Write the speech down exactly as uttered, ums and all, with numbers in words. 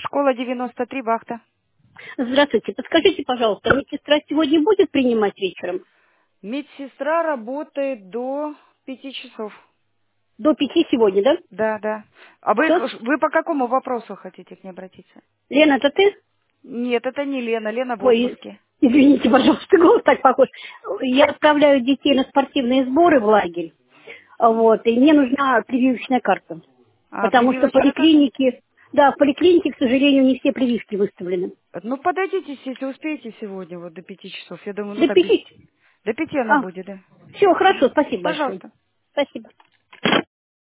Школа девяносто три, вахта. Здравствуйте. Подскажите, пожалуйста, медсестра сегодня будет принимать вечером? Медсестра работает до пяти часов. До пяти сегодня, да? Да, да. А вы, Все? вы по какому вопросу хотите к ней обратиться? Лена, это ты? Нет, это не Лена. Лена в Ой, отпуске. извините, пожалуйста, голос так похож. Я отправляю детей на спортивные сборы в лагерь. Вот, и мне нужна прививочная карта. А, Потому что в прививочная карта? поликлинике, да, в поликлинике, к сожалению, не все прививки выставлены. Ну, подойдите, если успеете сегодня, вот до пяти часов. Я думаю, ну До так без... пяти? До пяти она А, будет, да. все, хорошо, спасибо большое. Пожалуйста. Спасибо.